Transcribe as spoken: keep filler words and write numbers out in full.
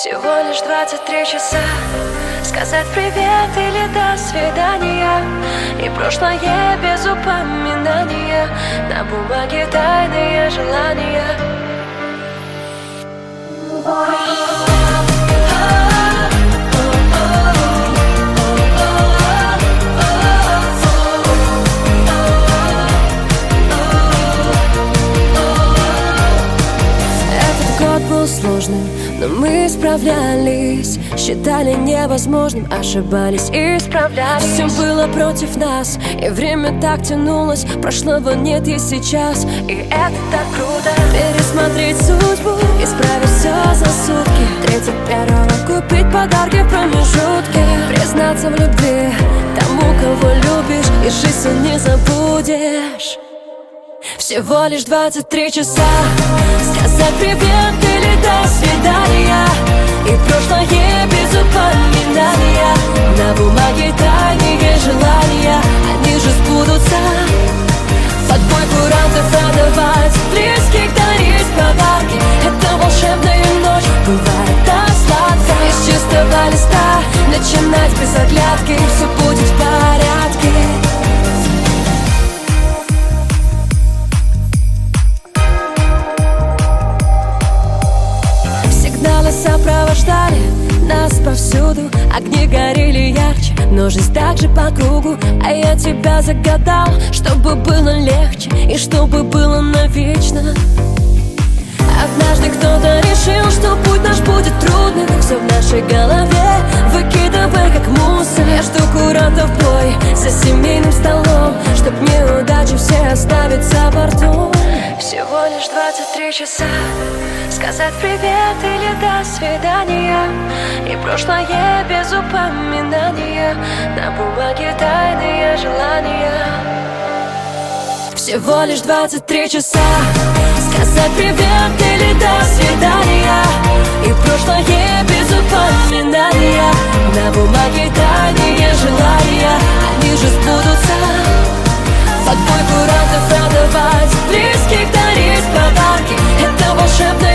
Всего лишь двадцать три часа. Сказать привет или до свидания. И прошлое без упоминания. На бумаге тайные желания. Был сложным, но мы справлялись. Считали невозможным, ошибались и справлялись. Все было против нас, и время так тянулось. Прошлого нет и сейчас, и это так круто. Пересмотреть судьбу, исправить все за сутки. Тридцать первого купить подарки в промежутке. Признаться в любви тому, кого любишь, и жизнь не забудешь. Всего лишь двадцать три часа. Сказать привет или до свидания. И прошлое без упоминания. На бумаге тайные желания. Они же сбудутся. Подбой курантов радовать, близких дарить подарки. Это волшебная ночь, бывает так сладко. Из чистого листа начинать без оглядки. Все будет в порядке. Сопровождали нас повсюду. Огни горели ярче, но жизнь так же по кругу. А я тебя загадал, чтобы было легче и чтобы было навечно. Однажды кто-то решил, что путь наш будет трудным. Все в нашей голове выкидывай как мусор. Я жду курантов бой за семейным столом, чтоб неудачи все оставить за бортом. Всего лишь двадцать три часа. Сказать привет или до свидания. И прошлое без упоминания. На бумаге тайные желания. Всего лишь двадцать три часа. Сказать привет или до свидания. И прошлое без упоминания. На бумаге тайные желания. Они же сбудутся. Подбой курантов радовать, близких дарить подарки. Это волшебная